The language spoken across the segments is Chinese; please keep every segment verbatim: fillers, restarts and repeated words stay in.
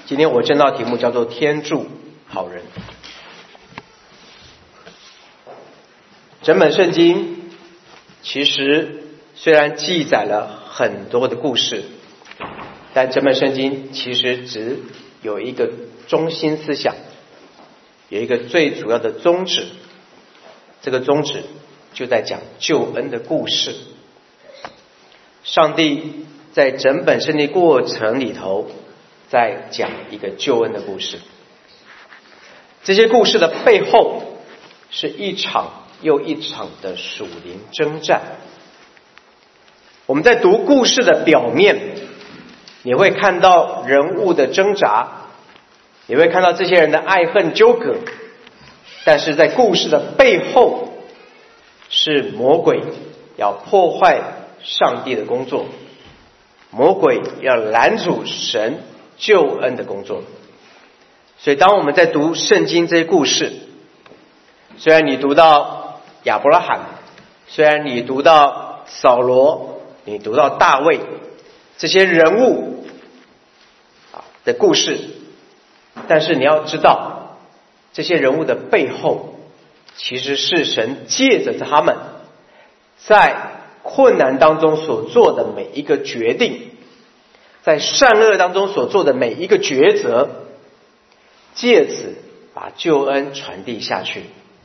今天我正道题目叫做天助好人。整本圣经其实虽然记载了很多的故事，但整本圣经其实只有一个中心思想，有一个最主要的宗旨，这个宗旨就在讲救恩的故事。上帝在整本圣经过程里头在讲一个救恩的故事，这些故事的背后是一场又一场的属灵征战。我们在读故事的表面，你会看到人物的挣扎，你会看到这些人的爱恨纠葛，但是在故事的背后是魔鬼要破坏上帝的工作，魔鬼要拦阻神救恩的工作。所以当我们在读圣经这些故事，虽然你读到亚伯拉罕，虽然你读到扫罗，你读到大卫，这些人物的故事，但是你要知道这些人物的背后其实是神借着他们在困难当中所做的每一个决定，在善恶当中所做的每一个抉择，借此把救恩传递下去。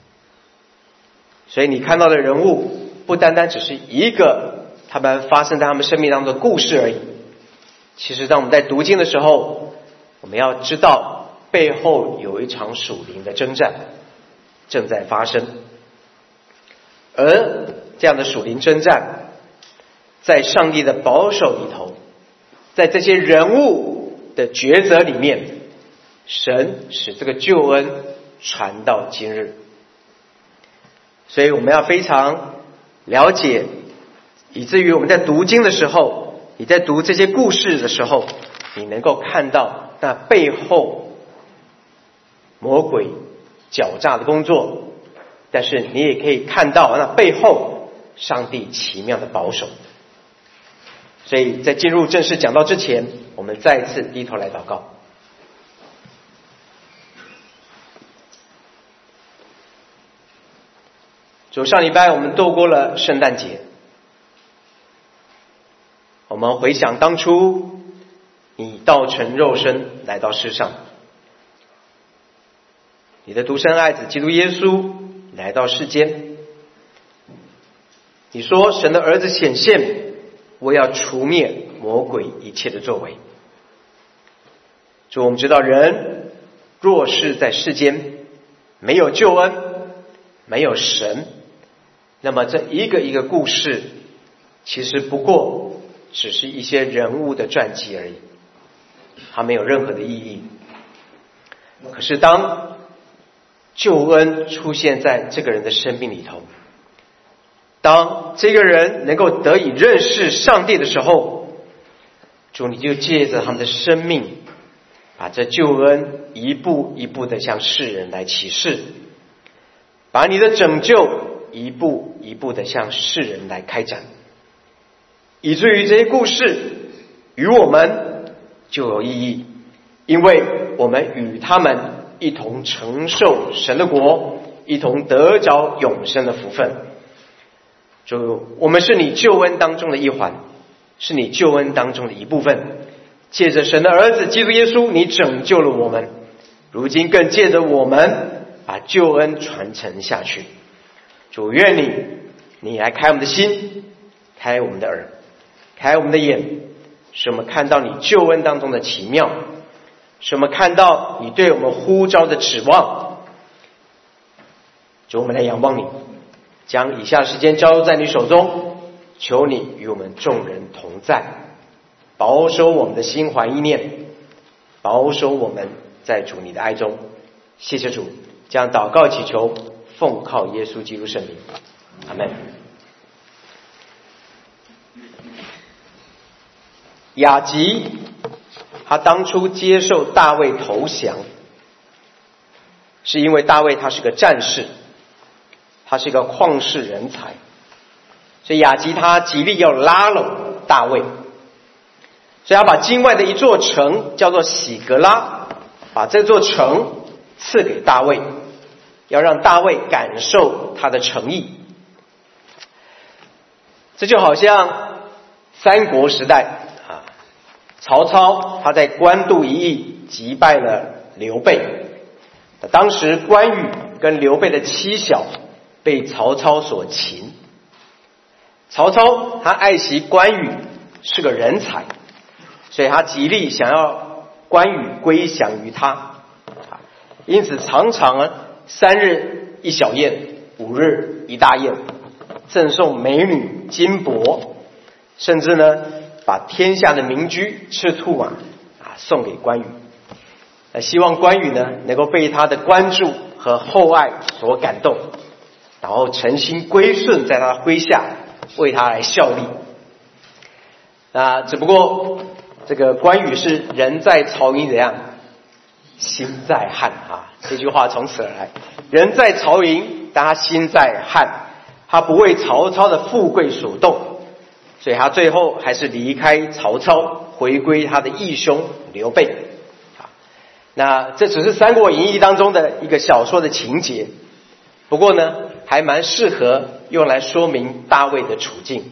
所以你看到的人物不单单只是一个他们发生在他们生命当中的故事而已，其实当我们在读经的时候，我们要知道背后有一场属灵的征战正在发生。而这样的属灵征战在上帝的保守里头，在这些人物的抉择里面，神使这个救恩传到今日。所以我们要非常了解，以至于我们在读经的时候，你在读这些故事的时候，你能够看到那背后魔鬼狡诈的工作，但是你也可以看到那背后上帝奇妙的保守。所以在进入正式讲道之前，我们再一次低头来祷告。主，上礼拜我们度过了圣诞节，我们回想当初你道成肉身来到世上，你的独生爱子基督耶稣来到世间，你说神的儿子显现，我要除灭魔鬼一切的作为。主，我们知道人若是在世间没有救恩，没有神，那么这一个一个故事其实不过只是一些人物的传记而已，它没有任何的意义。可是当救恩出现在这个人的生命里头，当这个人能够得以认识上帝的时候，主，你就借着他们的生命把这救恩一步一步的向世人来启示，把你的拯救一步一步的向世人来开展，以至于这些故事与我们就有意义，因为我们与他们一同承受神的国，一同得着永生的福分。主，我们是你救恩当中的一环，是你救恩当中的一部分。借着神的儿子基督耶稣，你拯救了我们，如今更借着我们把救恩传承下去。主，愿你你来开我们的心，开我们的耳，开我们的眼，使我们看到你救恩当中的奇妙，使我们看到你对我们呼召的指望。主，我们来仰望你，将以下时间交在你手中，求你与我们众人同在，保守我们的心怀意念，保守我们在主你的爱中。谢谢主，将祷告祈求奉靠耶稣基督圣名，阿们。雅吉他当初接受大卫投降，是因为大卫他是个战士，他是一个旷世人才，所以雅吉他极力要拉拢大卫。 所以他把境外的一座城叫做喜格拉，把这座城赐给大卫，要让大卫感受他的诚意。这就好像三国时代啊，曹操他在官渡一役击败了刘备，当时关羽跟刘备的妻小被曹操所擒，曹操他爱惜关羽是个人才，所以他极力想要关羽归降于他，因此常常三日一小宴，五日一大宴，赠送美女金帛，甚至呢把天下的名驹赤兔马啊送给关羽，希望关羽呢能够被他的关注和厚爱所感动，然后诚心归顺在他麾下，为他来效力。那只不过这个关羽是人在曹营怎样，心在汉啊，这句话从此而来。人在曹营，但他心在汉，他不为曹操的富贵所动，所以他最后还是离开曹操，回归他的义兄刘备。那这只是《三国演义》当中的一个小说的情节，不过呢，还蛮适合用来说明大卫的处境。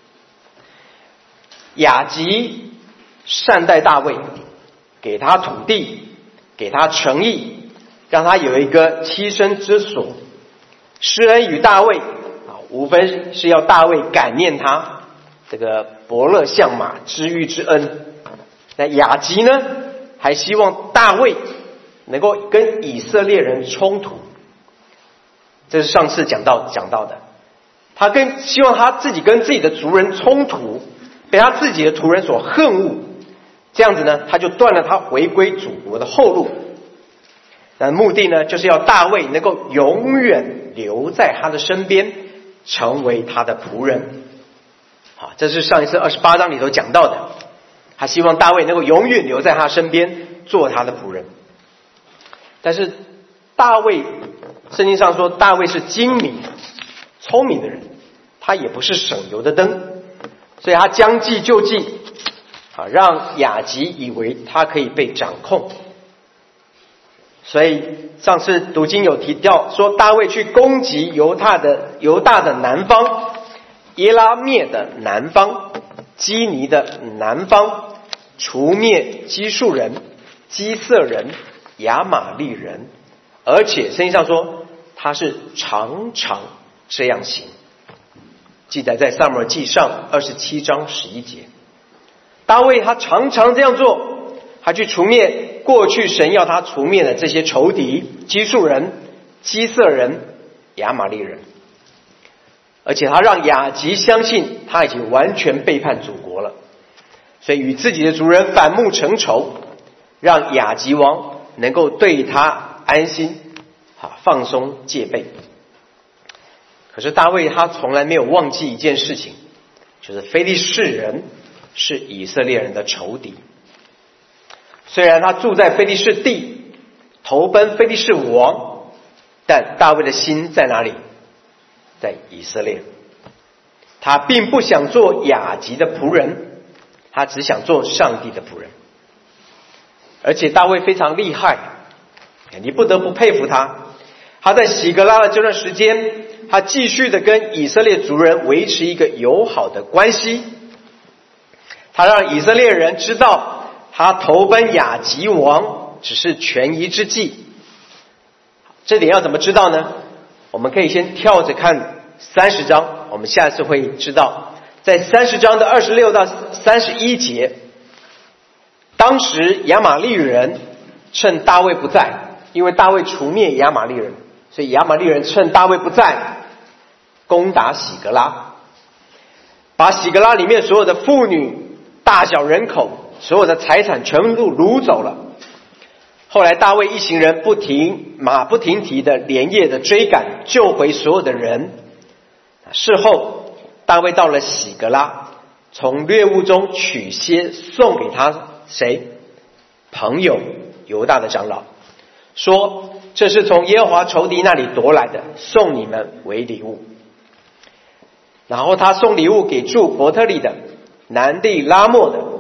亚吉善待大卫，给他土地，给他诚意，让他有一个栖身之所。施恩于大卫啊，无非是要大卫感念他这个伯乐相马知遇之恩。那亚吉呢，还希望大卫能够跟以色列人冲突，这是上次讲到讲到的。他跟希望他自己跟自己的族人冲突，被他自己的族人所恨恶，这样子呢，他就断了他回归祖国的后路。那目的呢，就是要大卫能够永远留在他的身边，成为他的仆人。好，这是上一次二十八章里头讲到的。他希望大卫能够永远留在他身边，做他的仆人。但是大卫，圣经上说大卫是精明聪明的人，他也不是省油的灯，所以他将计就计啊，让亚吉以为他可以被掌控。所以上次读经有提到说，大卫去攻击犹大的犹大的南方，耶拉灭的南方，基尼的南方，除灭基述人、基色人、亚玛利人，而且圣经上说他是常常这样行，记载在撒母耳记上二十七章十一节。大卫他常常这样做，他去除灭过去神要他除灭的这些仇敌，基述人、基色人、亚玛利人，而且他让亚吉相信他已经完全背叛祖国了，所以与自己的族人反目成仇，让亚吉王能够对他安心，放松戒备。可是大卫他从来没有忘记一件事情，就是非利士人是以色列人的仇敌。虽然他住在非利士地，投奔非利士王，但大卫的心在哪里？在以色列。他并不想做亚吉的仆人，他只想做上帝的仆人。而且大卫非常厉害，你不得不佩服他。他在喜格拉的这段时间，他继续的跟以色列族人维持一个友好的关系。他让以色列人知道，他投奔亚吉王只是权宜之计。这点要怎么知道呢？我们可以先跳着看三十章，我们下次会知道。在三十章的二十六到三十一节，当时亚玛利人趁大卫不在，因为大卫除灭亚玛利人，所以亚玛利人趁大卫不在攻打喜格拉，把喜格拉里面所有的妇女、大小人口、所有的财产全部掳走了。后来大卫一行人不停马不停蹄的连夜的追赶，救回所有的人。事后大卫到了喜格拉，从掠物中取些送给他谁？朋友犹大的长老，说这是从耶和华仇敌那里夺来的，送你们为礼物。然后他送礼物给住伯特利的、南地拉末的、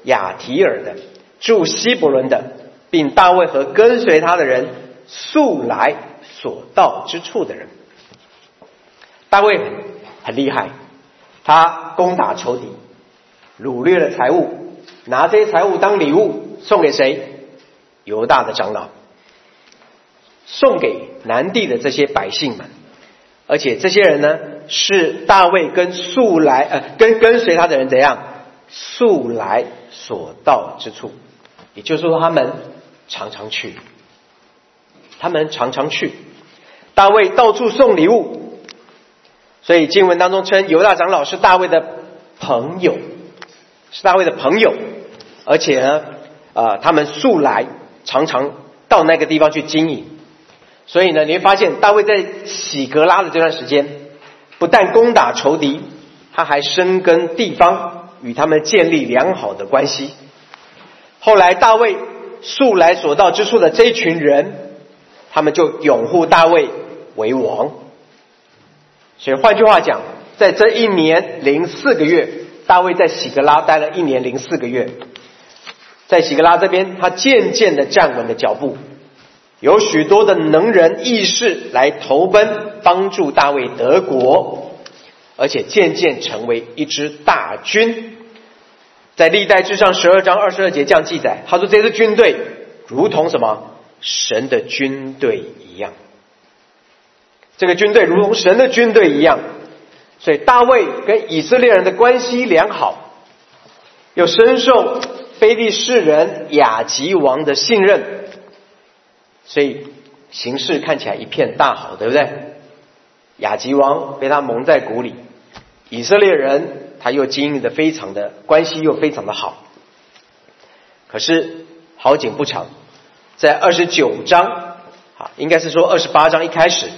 亚提尔的，住希伯伦的，并大卫和跟随他的人素来所到之处的人。大卫很很厉害，他攻打仇敌，掳掠了财物，拿这些财物当礼物送给谁？犹大的长老，送给南地的这些百姓们。而且这些人呢，是大卫跟素来呃跟跟随他的人怎样素来所到之处，也就是说他们常常去，他们常常去。大卫到处送礼物，所以经文当中称犹大长老是大卫的朋友，是大卫的朋友，而且呢，呃，他们素来常常到那个地方去经营。所以呢，你会发现大卫在喜革拉的这段时间，不但攻打仇敌，他还深耕地方，与他们建立良好的关系。后来大卫素来所到之处的这一群人，他们就拥护大卫为王。所以换句话讲，在这一年零四个月，大卫在喜革拉待了一年零四个月，在喜革拉这边，他渐渐的站稳了脚步。有许多的能人义士来投奔帮助大卫得国，而且渐渐成为一支大军。在历代志上十二章二十二节这样记载，他说这支军队如同什么？神的军队一样。这个军队如同神的军队一样，所以大卫跟以色列人的关系良好，又深受非利士人亚吉王的信任，所以形势看起来一片大好，对不对？亚吉王被他蒙在鼓里，以色列人他又经营的非常的关系又非常的好。可是好景不长，在二十九章啊，应该是说二十八章一开始，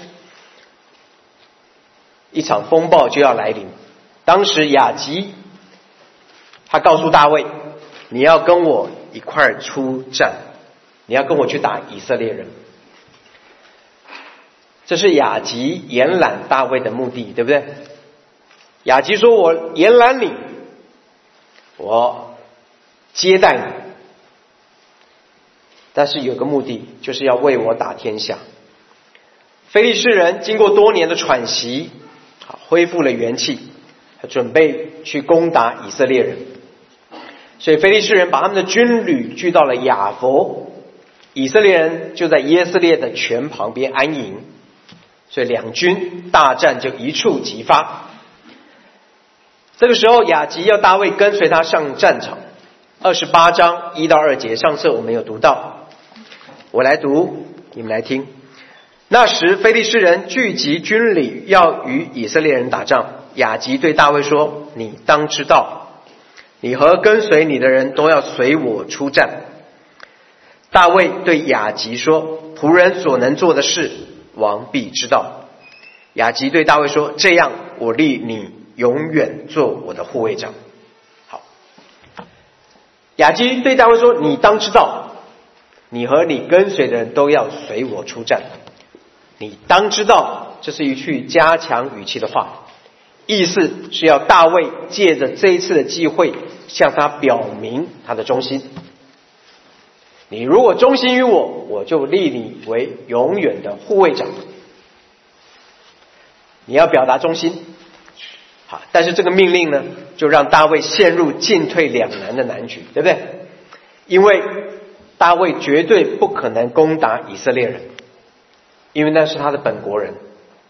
一场风暴就要来临。当时亚吉他告诉大卫，你要跟我一块儿出战，你要跟我去打以色列人。这是亚吉延揽大卫的目的，对不对？亚吉说，我延揽你，我接待你，但是有个目的，就是要为我打天下。非利士人经过多年的喘息，恢复了元气，准备去攻打以色列人。所以非利士人把他们的军旅聚到了雅弗，以色列人就在耶斯列的泉旁边安营，所以两军大战就一触即发。这个时候亚吉要大卫跟随他上战场，二十八章一到二节，上次我们有读到，我来读，你们来听。那时非利士人聚集军旅，要与以色列人打仗。亚吉对大卫说，你当知道，你和跟随你的人都要随我出战。大卫对亚吉说，仆人所能做的事，王必知道。亚吉对大卫说，这样我立你永远做我的护卫长。好，亚基对大卫说，你当知道，你和你跟随的人都要随我出战。你当知道，这是一句加强语气的话，意思是要大卫借着这一次的机会向他表明他的忠心。你如果忠心于我，我就立你为永远的护卫长。你要表达忠心。好，但是这个命令呢，就让大卫陷入进退两难的难局，对不对？因为大卫绝对不可能攻打以色列人，因为那是他的本国人，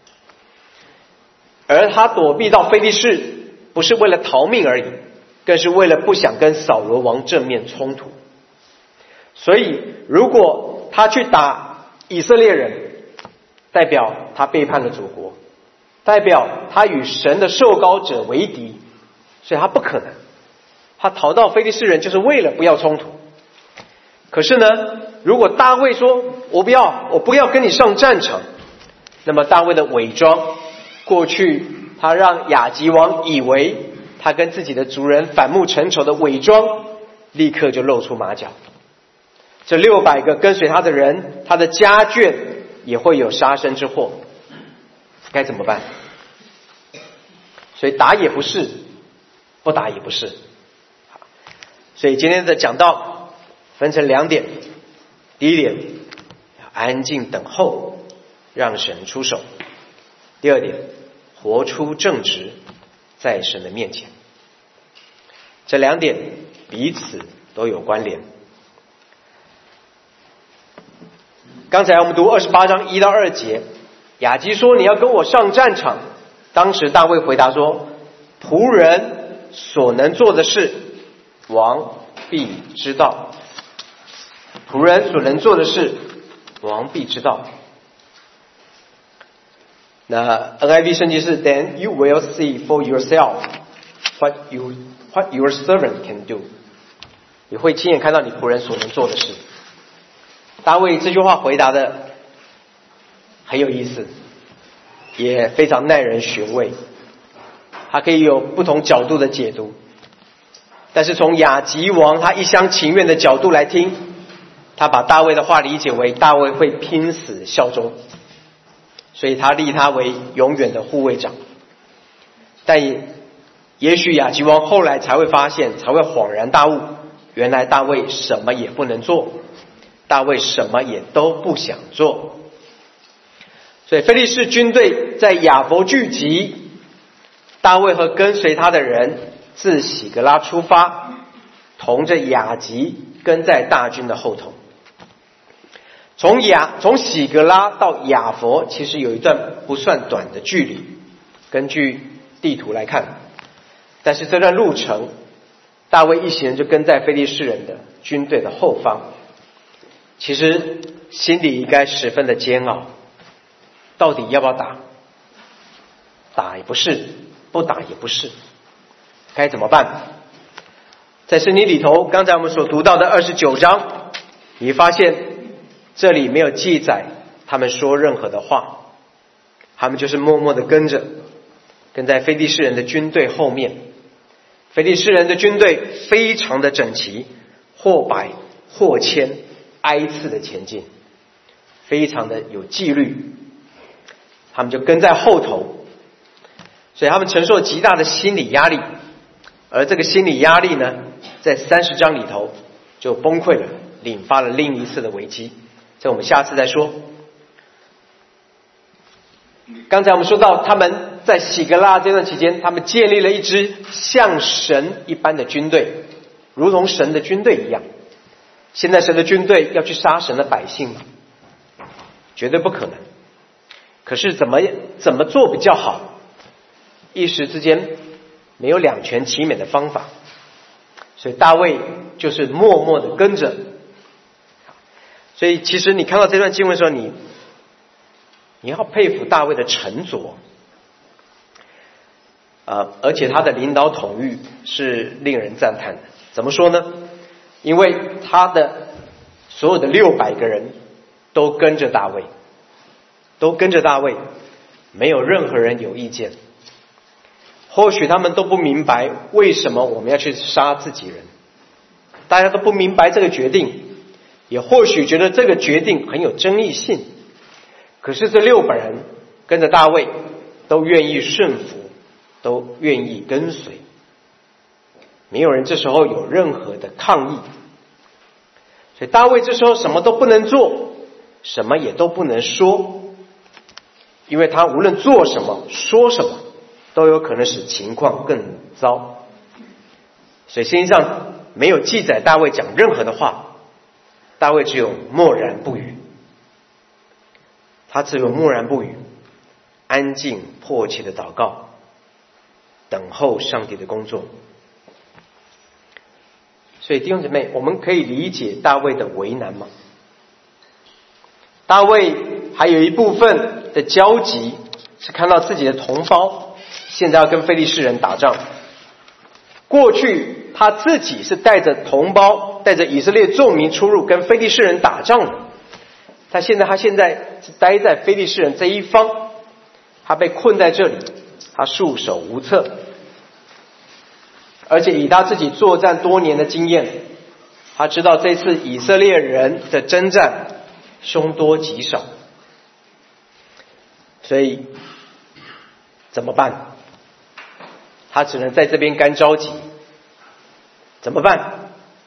而他躲避到非利士，不是为了逃命而已，更是为了不想跟扫罗王正面冲突。所以如果他去打以色列人，代表他背叛了祖国，代表他与神的受膏者为敌，所以他不可能，他逃到非利士人就是为了不要冲突。可是呢，如果大卫说我不要我不要跟你上战场，那么大卫的伪装，过去他让亚吉王以为他跟自己的族人反目成仇的伪装，立刻就露出马脚。这六百个跟随他的人，他的家眷也会有杀身之祸，该怎么办？所以打也不是，不打也不是。 所以今天的讲道分成两点，第一点要安静等候，让神出手；第二点，活出正直，在神的面前。这两点彼此都有关联。刚才我们读二十八章一到二节，雅基说你要跟我上战场，当时大卫回答说，仆人所能做的事，王必知道。仆人所能做的事，王必知道。那 N I V 圣经是 Then you will see for yourself what you what your servant can do。你会亲眼看到你仆人所能做的事。大卫这句话回答的很有意思，也非常耐人寻味，他可以有不同角度的解读。但是从亚吉王他一厢情愿的角度来听，他把大卫的话理解为大卫会拼死效忠，所以他立他为永远的护卫长。但也也许亚吉王后来才会发现，才会恍然大悟，原来大卫什么也不能做，大卫什么也都不想做。所以非利士军队在亚伯聚集，大卫和跟随他的人自喜格拉出发，同着亚吉跟在大军的后头。从亚从喜格拉到亚佛其实有一段不算短的距离，根据地图来看，但是这段路程大卫一行人就跟在非利士人的军队的后方，其实心里应该十分的煎熬，到底要不要打？打也不是，不打也不是，该怎么办？在圣经里头，刚才我们所读到的二十九章，你发现这里没有记载他们说任何的话，他们就是默默的跟着，跟在非利士人的军队后面。非利士人的军队非常的整齐，或百或千挨次的前进，非常的有纪律，他们就跟在后头，所以他们承受极大的心理压力，而这个心理压力呢，在三十章里头就崩溃了，引发了另一次的危机，这我们下次再说。刚才我们说到他们在喜格拉这段期间，他们建立了一支像神一般的军队，如同神的军队一样。现在神的军队要去杀神的百姓吗？绝对不可能。可是怎么怎么做比较好？一时之间没有两全其美的方法，所以大卫就是默默的跟着。所以其实你看到这段经文的时候，你你要佩服大卫的沉着，呃，而且他的领导统御是令人赞叹的。怎么说呢？因为他的所有的六百个人都跟着大卫，都跟着大卫，没有任何人有意见。或许他们都不明白为什么我们要去杀自己人，大家都不明白这个决定，也或许觉得这个决定很有争议性。可是这六百人跟着大卫，都愿意顺服，都愿意跟随，没有人这时候有任何的抗议。所以大卫这时候什么都不能做，什么也都不能说，因为他无论做什么说什么都有可能使情况更糟。所以圣经上没有记载大卫讲任何的话，大卫只有默然不语，他只有默然不语，安静迫切的祷告，等候上帝的工作。所以弟兄姊妹，我们可以理解大卫的为难吗？大卫还有一部分的焦急是看到自己的同胞现在要跟非利士人打仗。过去他自己是带着同胞，带着以色列众民出入跟非利士人打仗的，他现在他现在是待在非利士人这一方，他被困在这里，他束手无策。而且以他自己作战多年的经验，他知道这次以色列人的征战凶多吉少，所以怎么办？他只能在这边干着急。怎么办？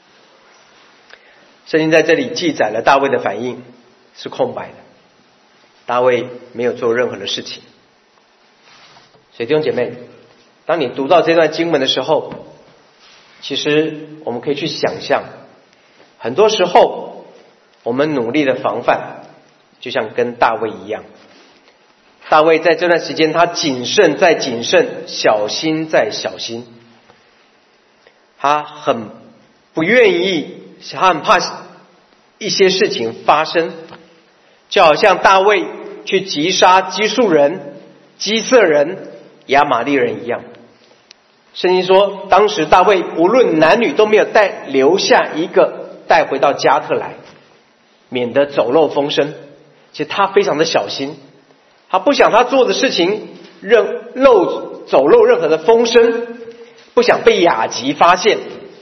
圣经在这里记载了大卫的反应是空白的，大卫没有做任何的事情。所以弟兄姐妹，当你读到这段经文的时候，其实我们可以去想象，很多时候我们努力的防范就像跟大卫一样，大卫在这段时间他谨慎再谨慎，小心再小心，他很不愿意，他很怕一些事情发生，就好像大卫去击杀基述人、基色人、亚玛利人一样。圣经说当时大卫无论男女都没有带留下一个带回到加特来，免得走漏风声。其实他非常的小心，他不想他做的事情任漏走漏任何的风声，不想被雅吉发现。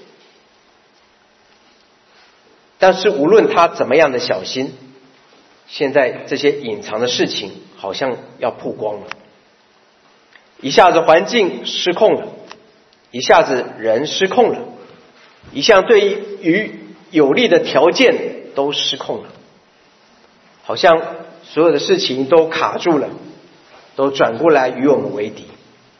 但是无论他怎么样的小心，现在这些隐藏的事情好像要曝光了，一下子环境失控了，一下子人失控了，一项对于有利的条件都失控了，好像所有的事情都卡住了，都转过来与我们为敌。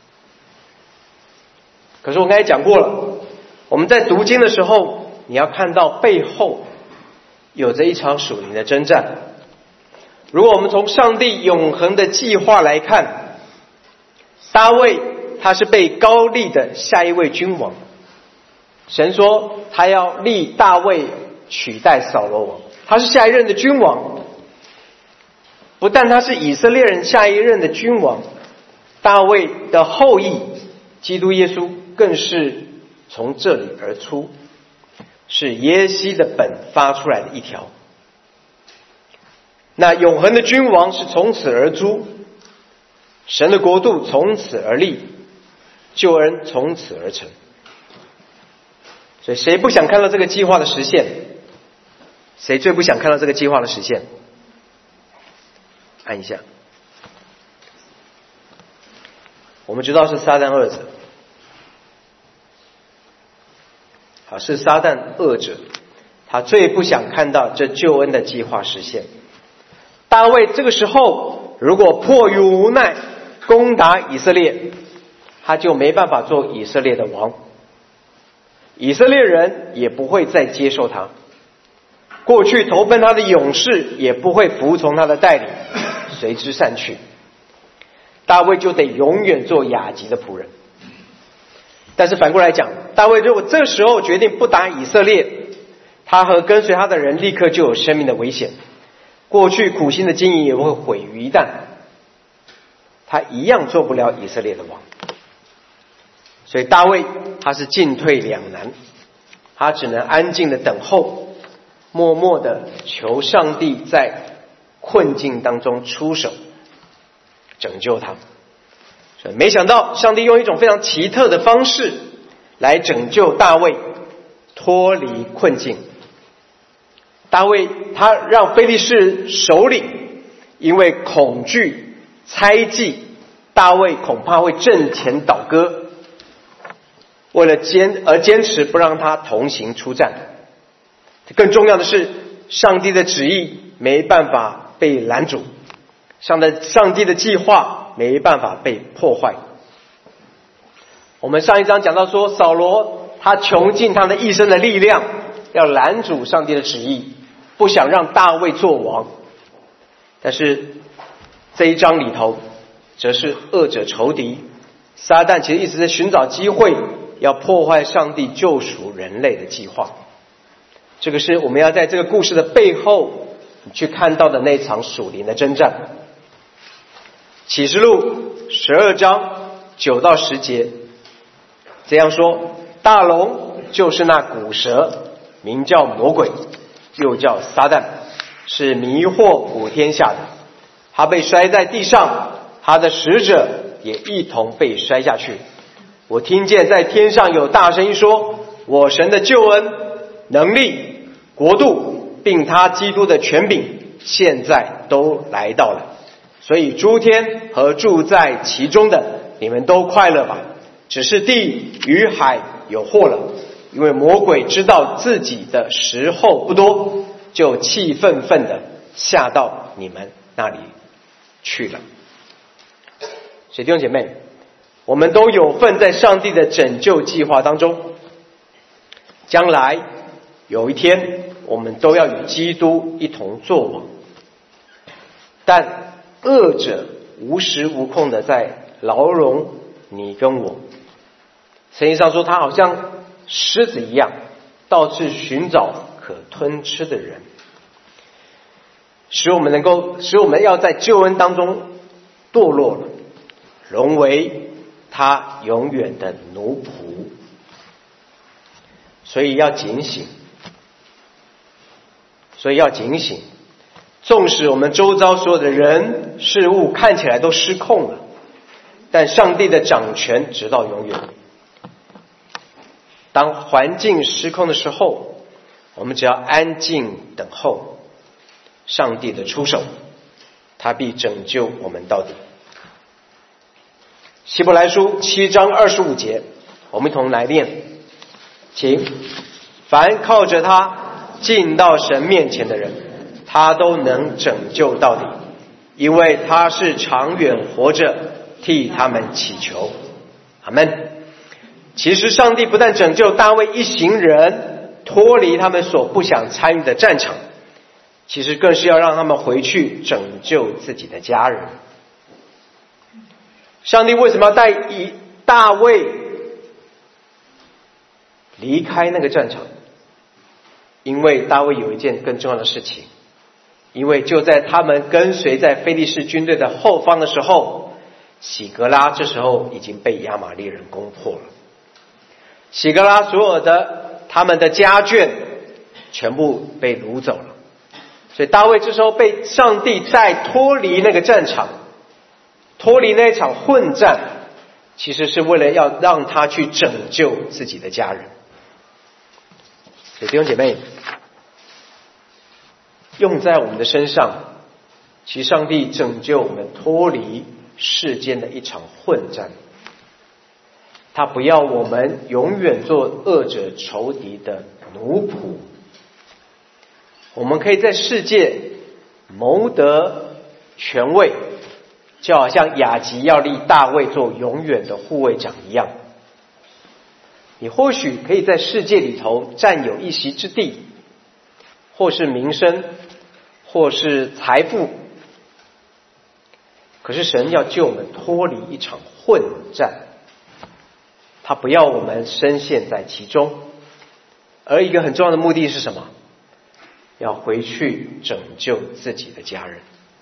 可是我刚才讲过了，我们在读经的时候，你要看到背后有着一场属灵的征战。如果我们从上帝永恒的计划来看，大卫他是被膏立的下一位君王，神说他要立大卫取代扫罗王，他是下一任的君王。不但他是以色列人下一任的君王，大卫的后裔基督耶稣更是从这里而出，是耶西的本发出来的一条。那永恒的君王是从此而出，神的国度从此而立，救恩从此而成。所以谁不想看到这个计划的实现？谁最不想看到这个计划的实现？按一下。我们知道是撒旦恶者，好，是撒旦恶者，他最不想看到这救恩的计划实现。大卫这个时候如果迫于无奈攻打以色列，他就没办法做以色列的王，以色列人也不会再接受他，过去投奔他的勇士也不会服从他的带领，随之散去。大卫就得永远做雅吉的仆人。但是反过来讲，大卫如果这时候决定不打以色列，他和跟随他的人立刻就有生命的危险，过去苦心的经营也会毁于一旦，他一样做不了以色列的王。所以大卫他是进退两难，他只能安静的等候，默默的求上帝在困境当中出手拯救他。所以没想到上帝用一种非常奇特的方式来拯救大卫脱离困境。大卫他让非利士首领因为恐惧猜忌大卫恐怕会阵前倒戈，为了坚而坚持不让他同行出战。更重要的是，上帝的旨意没办法被拦阻，上的上帝的计划没办法被破坏。我们上一章讲到说，扫罗他穷尽他的一生的力量要拦阻上帝的旨意，不想让大卫做王。但是这一章里头则是恶者仇敌，撒旦其实一直在寻找机会要破坏上帝救赎人类的计划。这个是我们要在这个故事的背后去看到的那场属灵的征战。启示录十二章九到十节这样说，大龙就是那古蛇，名叫魔鬼，又叫撒旦，是迷惑普天下的。他被摔在地上，他的使者也一同被摔下去。我听见在天上有大声音说，我神的救恩、能力、国度并他基督的权柄现在都来到了，所以诸天和住在其中的，你们都快乐吧。只是地与海有祸了， 因为魔鬼知道自己的时候不多，就气愤愤的下到你们那里去了。所以弟兄姐妹，我们都有份在上帝的拯救计划当中，将来有一天我们都要与基督一同作王。但恶者无时无空的在牢笼你跟我，圣经上说他好像狮子一样，到处寻找可吞吃的人，使我们能够使我们要在救恩当中堕落了，沦为他永远的奴仆。所以要警醒，所以要警醒。纵使我们周遭所有的人事物看起来都失控了，但上帝的掌权直到永远。当环境失控的时候，我们只要安静等候上帝的出手，他必拯救我们到底。希伯来书七章二十五节，我们一同来念，请。凡靠着他进到神面前的人，他都能拯救到底，因为他是长远活着替他们祈求。阿们。其实上帝不但拯救大卫一行人脱离他们所不想参与的战场，其实更是要让他们回去拯救自己的家人。上帝为什么要带以大卫离开那个战场？因为大卫有一件更重要的事情，因为就在他们跟随在非利士军队的后方的时候，喜格拉这时候已经被亚玛力人攻破了。喜格拉所有的他们的家眷全部被掳走了，所以大卫这时候被上帝再脱离那个战场，脱离那一场混战，其实是为了要让他去拯救自己的家人。所以弟兄姐妹，用在我们的身上，其实上帝拯救我们脱离世间的一场混战，他不要我们永远做恶者仇敌的奴仆。我们可以在世界谋得权位，就好像雅吉要立大卫做永远的护卫长一样。你或许可以在世界里头占有一席之地，或是名声，或是财富，可是神要救我们脱离一场混战，他不要我们深陷在其中。而一个很重要的目的是什么？要回去拯救自己的家人。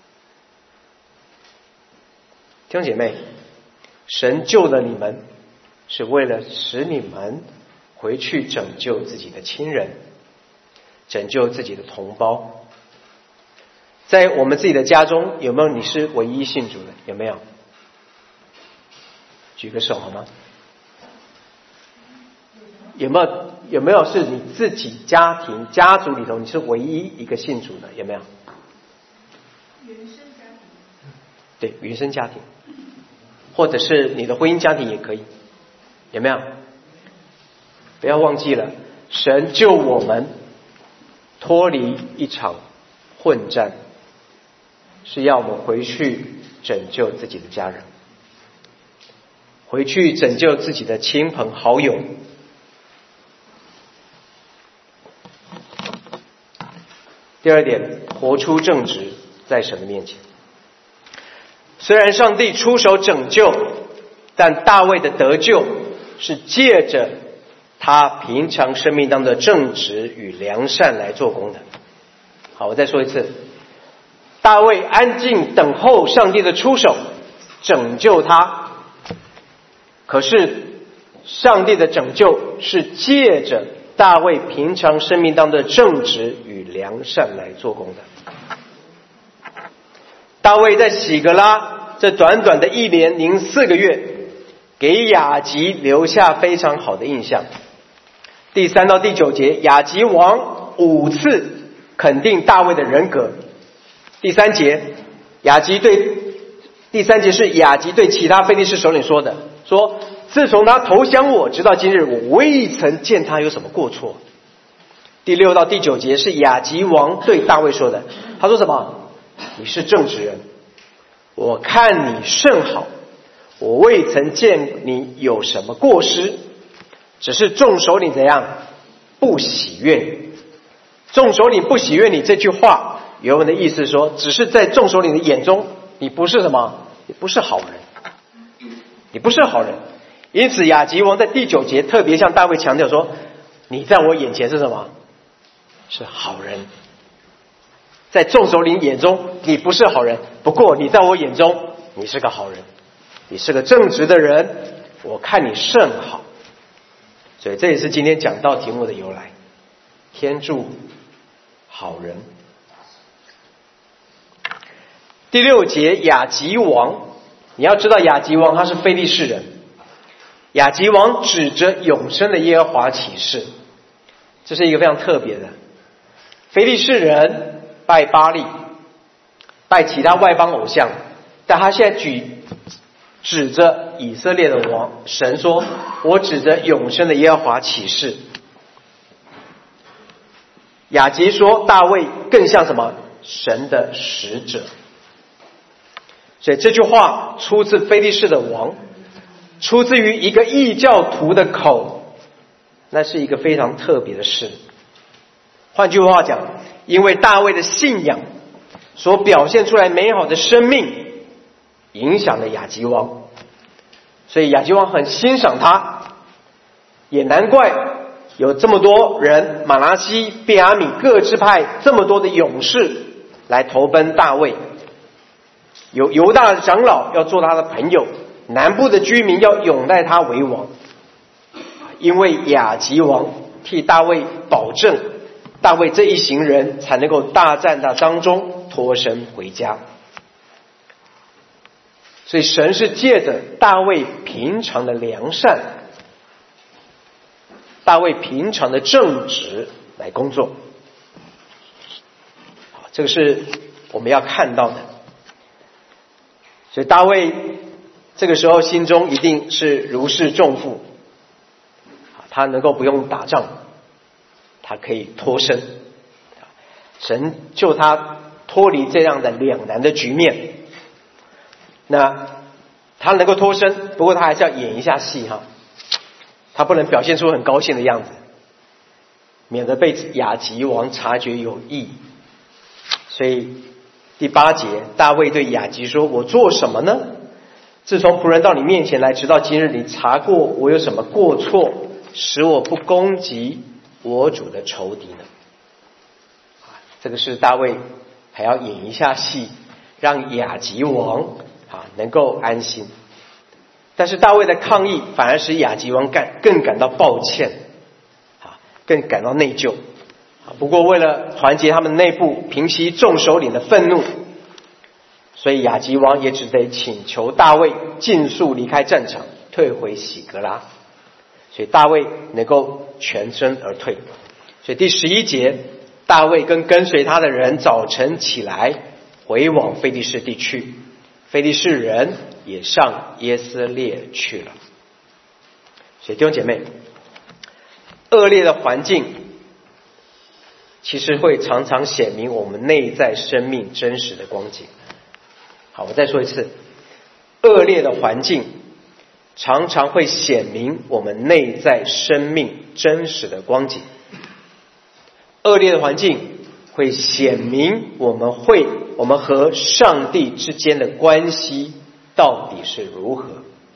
弟兄姐妹，神救了你们，是为了使你们回去拯救自己的亲人，拯救自己的同胞。在我们自己的家中，有没有你是唯一信主的？有没有？举个手好吗？有没有有没有是你自己家庭家族里头你是唯一一个信主的？有没有？ 原生家庭。 对，原生家庭，或者是你的婚姻家庭也可以，有没有？不要忘记了，神救我们脱离一场混战，是要我们回去拯救自己的家人，回去拯救自己的亲朋好友。第二点，活出正直在神的面前。虽然上帝出手拯救，但大卫的得救是借着他平常生命当中的正直与良善来做工的。好，我再说一次，大卫安静等候上帝的出手拯救他，可是上帝的拯救是借着大卫平常生命当中的正直与良善来做工的。大卫在喜格拉这短短的一年零四个月，给雅吉留下非常好的印象。第三到第九节，雅吉王五次肯定大卫的人格。第三节，雅吉对第三节是雅吉对其他非利士首领说的，说自从他投降我直到今日，我未曾见他有什么过错。第六到第九节是亚吉王对大卫说的，他说什么？你是正直人，我看你甚好，我未曾见你有什么过失，只是众首领怎样不喜悦你。众首领不喜悦你这句话原文的意思说，只是在众首领的眼中你不是什么，你不是好人，你不是好人。因此亚吉王在第九节特别向大卫强调说，你在我眼前是什么？是好人。在众首领眼中你不是好人，不过你在我眼中你是个好人，你是个正直的人，我看你甚好。所以这也是今天讲道题目的由来，天助好人。第六节亚吉王，你要知道亚吉王他是非利士人，亚吉王指着永生的耶和华起誓，这是一个非常特别的。非利士人拜巴力，拜其他外邦偶像，但他现在举指着以色列的王神说，我指着永生的耶和华起誓。亚吉说大卫更像什么？神的使者。所以这句话出自非利士的王，出自于一个异教徒的口，那是一个非常特别的事。换句话讲，因为大卫的信仰所表现出来美好的生命影响了亚吉王，所以亚吉王很欣赏他，也难怪有这么多人，马拿西、便雅悯各支派这么多的勇士来投奔大卫，有犹大的长老要做他的朋友，南部的居民要拥戴他为王，因为亚吉王替大卫保证，大卫这一行人才能够大战到当中脱身回家。所以神是借着大卫平常的良善，大卫平常的正直来工作。好，这个是我们要看到的。所以大卫这个时候心中一定是如释重负，他能够不用打仗，他可以脱身，神救他脱离这样的两难的局面。那他能够脱身，不过他还是要演一下戏哈，他不能表现出很高兴的样子，免得被亚吉王察觉有异。所以第八节，大卫对亚吉说，我做什么呢？自从仆人到你面前来，直到今日，你查过我有什么过错，使我不攻击我主的仇敌呢？这个是大卫还要演一下戏，让亚吉王啊能够安心。但是大卫的抗议反而使亚吉王感更感到抱歉，啊，更感到内疚。不过为了团结他们内部，平息众首领的愤怒，所以亚吉王也只得请求大卫尽速离开战场，退回喜格拉。所以大卫能够全身而退。所以第十一节，大卫跟跟随他的人早晨起来，回往非利士地区，非利士人也上耶斯列去了。所以弟兄姐妹，恶劣的环境其实会常常显明我们内在生命真实的光景。好，我再说一次，恶劣的环境常常会显明我们内在生命真实的光景。恶劣的环境会显明我们会我们和上帝之间的关系到底是如何。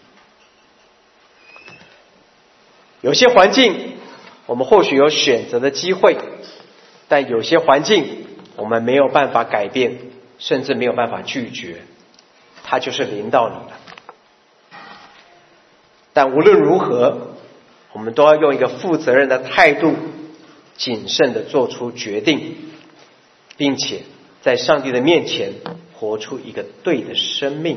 有些环境我们或许有选择的机会，但有些环境我们没有办法改变，甚至没有办法拒绝，它就是临到你了。但无论如何，我们都要用一个负责任的态度，谨慎地做出决定，并且在上帝的面前活出一个对的生命。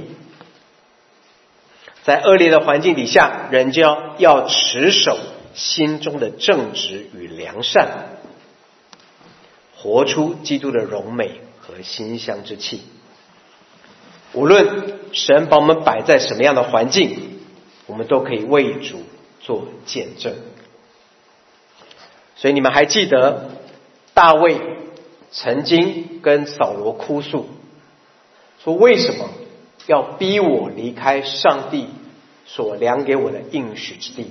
在恶劣的环境底下，人就要要持守心中的正直与良善，活出基督的荣美和馨香之气。无论神把我们摆在什么样的环境， 我们都可以为主做见证。所以你们还记得大卫曾经跟扫罗哭诉，说为什么要逼我离开上帝所量给我的应许之地？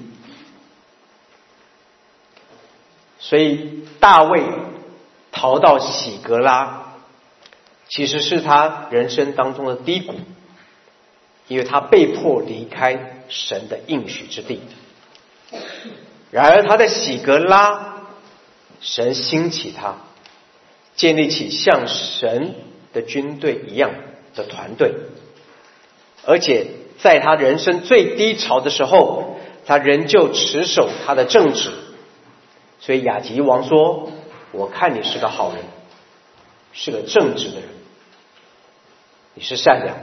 所以大卫逃到喜格拉，其实是他人生当中的低谷，因为他被迫离开神的应许之地。然而他在喜格拉，神兴起他，建立起像神的军队一样的团队，而且在他人生最低潮的时候，他仍旧持守他的正直。所以亚吉王说，我看你是个好人，是个正直的人，你是善良的。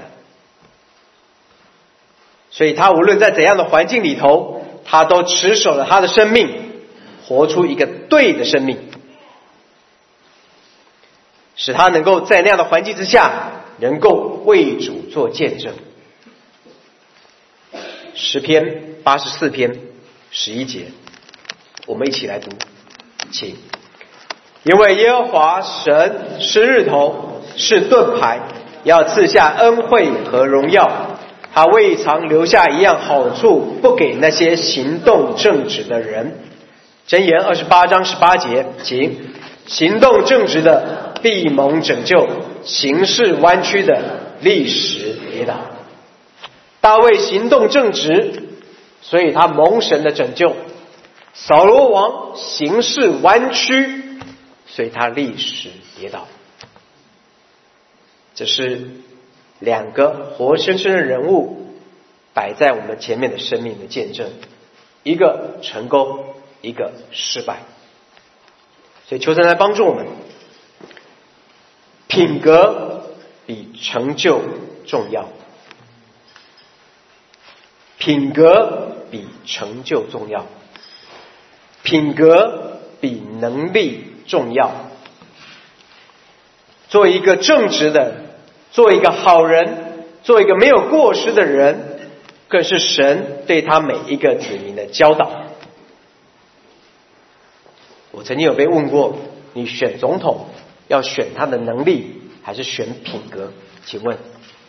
所以他无论在怎样的环境里头，他都持守了他的生命，活出一个对的生命，使他能够在那样的环境之下能够为主做见证。诗篇八十四篇十一节，我们一起来读，请。因为耶和华神是日头，是盾牌，要赐下恩惠和荣耀，他未尝留下一样好处不给那些行动正直的人。箴言二十八章十八节，请。行动正直的必蒙拯救，行事弯曲的立时跌倒。大卫行动正直，所以他蒙神的拯救。扫罗王行事弯曲，所以他立时跌倒。这是两个活生生的人物摆在我们前面的生命的见证，一个成功，一个失败。所以求神来帮助我们，品格比成就重要，品格比成就重要，品格比能力重要。做一个正直的，做一个好人，做一个没有过失的人，更是神对他每一个子民的教导。我曾经有被问过，你选总统要选他的能力还是选品格？请问，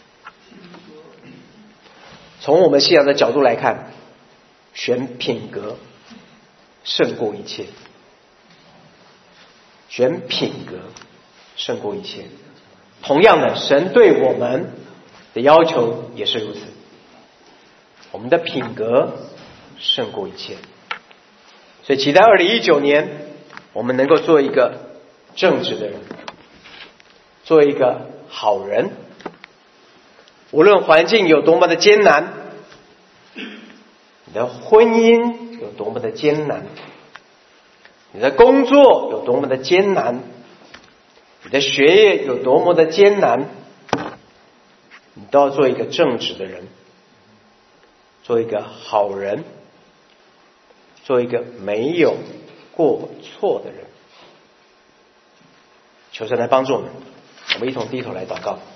从我们信仰的角度来看，选品格胜过一切，选品格胜过一切。同样的，神对我们的要求也是如此，我们的品格胜过一切。所以期待二零一九年我们能够做一个正直的人，做一个好人。无论环境有多么的艰难，你的婚姻有多么的艰难，你的工作有多么的艰难，你的学业有多么的艰难，你都要做一个正直的人，做一个好人，做一个没有过错的人。求神来帮助我们，我们一同低头来祷告。